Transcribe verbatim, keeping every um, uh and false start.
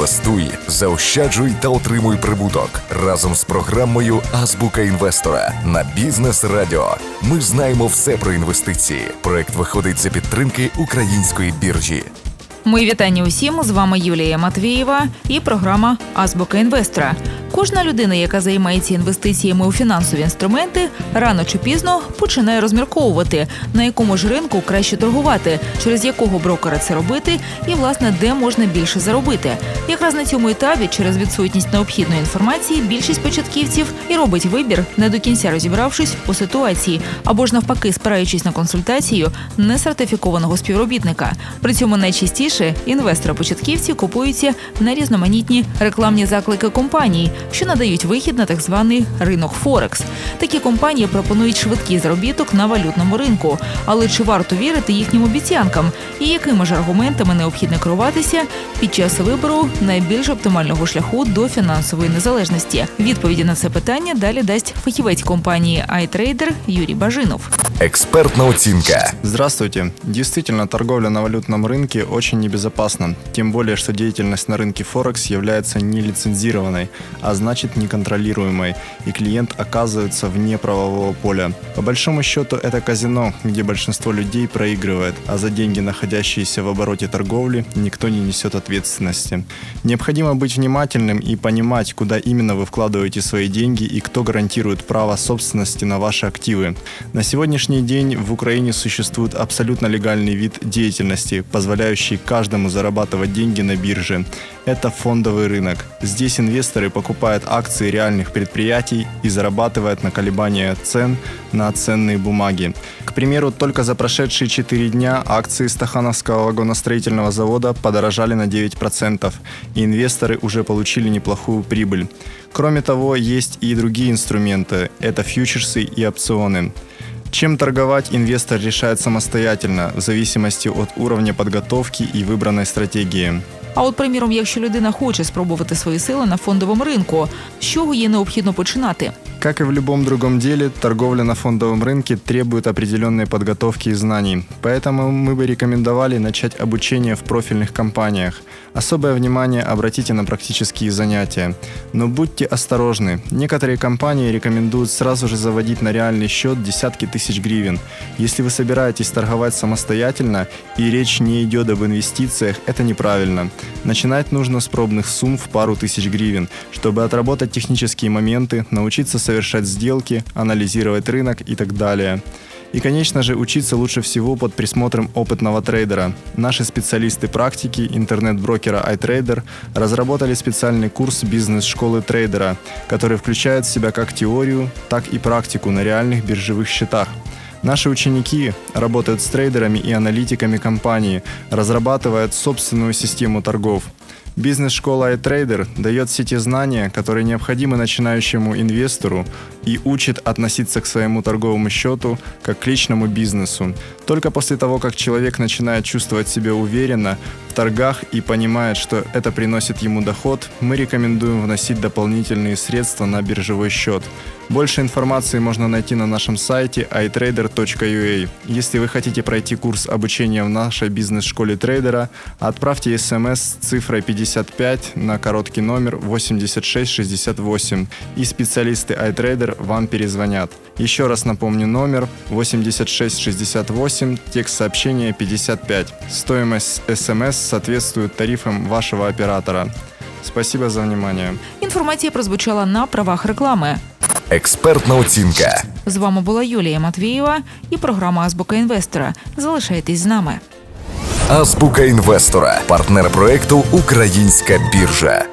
Інвестуй, заощаджуй та отримуй прибуток разом з програмою «Азбука інвестора» на Бізнес Радіо. Ми знаємо все про інвестиції. Проект виходить за підтримки Української біржі. Мої вітання усім, з вами Юлія Матвієва і програма «Азбука інвестора». Кожна людина, яка займається інвестиціями у фінансові інструменти, рано чи пізно починає розмірковувати, на якому ж ринку краще торгувати, через якого брокера це робити і, власне, де можна більше заробити. Якраз на цьому етапі, через відсутність необхідної інформації, більшість початківців і робить вибір, не до кінця розібравшись у ситуації, або ж навпаки спираючись на консультацію несертифікованого співробітника. При цьому найчастіше інвестори-початківці купуються на різноманітні рекламні заклики компаній, що надають вихід на так званий ринок Форекс. Такі компанії пропонують швидкий заробіток на валютному ринку. Але чи варто вірити їхнім обіцянкам? І якими ж аргументами необхідно керуватися під час вибору найбільш оптимального шляху до фінансової незалежності? Відповіді на це питання далі дасть фахівець компанії iTrader Юрий Бажинов. Экспертная оценка. Здравствуйте. Действительно, торговля на валютном рынке очень небезопасна. Тем более, что деятельность на рынке Форекс является нелицензированной, а значит неконтролируемой, и клиент оказывается вне правового поля. По большому счету, это казино, где большинство людей проигрывает, а за деньги, находящиеся в обороте торговли, никто не несет ответственности. Необходимо быть внимательным и понимать, куда именно вы вкладываете свои деньги и кто гарантирует право собственности на ваши активы. На сегодняшний день в Украине существует абсолютно легальный вид деятельности, позволяющий каждому зарабатывать деньги на бирже. Это фондовый рынок. Здесь инвесторы покупают акции реальных предприятий и зарабатывают на колебания цен на ценные бумаги. К примеру, только за прошедшие четыре дня акции Стахановского вагоностроительного завода подорожали на девять процентов, и инвесторы уже получили неплохую прибыль. Кроме того, есть и другие инструменты. Это фьючерсы и опционы. Чем торговать, инвестор решает самостоятельно, в зависимости от уровня подготовки и выбранной стратегии. А от, приміром, якщо людина хоче спробувати свої сили на фондовому ринку, з чого їй необхідно починати? Как и в любом другом деле, торговля на фондовом рынке требует определенной подготовки и знаний. Поэтому мы бы рекомендовали начать обучение в профильных компаниях. Особое внимание обратите на практические занятия. Но будьте осторожны. Некоторые компании рекомендуют сразу же заводить на реальный счет десятки тысяч гривен. Если вы собираетесь торговать самостоятельно и речь не идет об инвестициях, это неправильно. Начинать нужно с пробных сумм в пару тысяч гривен, чтобы отработать технические моменты, научиться совершать сделки, анализировать рынок и так далее. И, конечно же, учиться лучше всего под присмотром опытного трейдера. Наши специалисты практики интернет-брокера iTrader разработали специальный курс бизнес-школы трейдера, который включает в себя как теорию, так и практику на реальных биржевых счетах. Наши ученики работают с трейдерами и аналитиками компании, разрабатывают собственную систему торгов. Бизнес-школа iTrader дает все те знания, которые необходимы начинающему инвестору, и учит относиться к своему торговому счету как к личному бизнесу. Только после того, как человек начинает чувствовать себя уверенно в торгах и понимает, что это приносит ему доход, мы рекомендуем вносить дополнительные средства на биржевой счет. Больше информации можно найти на нашем сайте ай трейдер точка ю а. Если вы хотите пройти курс обучения в нашей бизнес-школе трейдера, отправьте смс с цифрой пятьдесят пять на короткий номер восемьдесят шесть шестьдесят восемь, и специалисты iTrader вам перезвонят. Еще раз напомню номер восемьдесят шесть шестьдесят восемь, текст сообщения пятьдесят пять. Стоимость смс соответствует тарифам вашего оператора. Спасибо за внимание. Інформація прозвучала на правах реклами. Експертна оцінка. З вами була Юлія Матвієва і програма «Азбука інвестора». Залишайтесь з нами. Азбука інвестора. Партнер проекту «Українська біржа».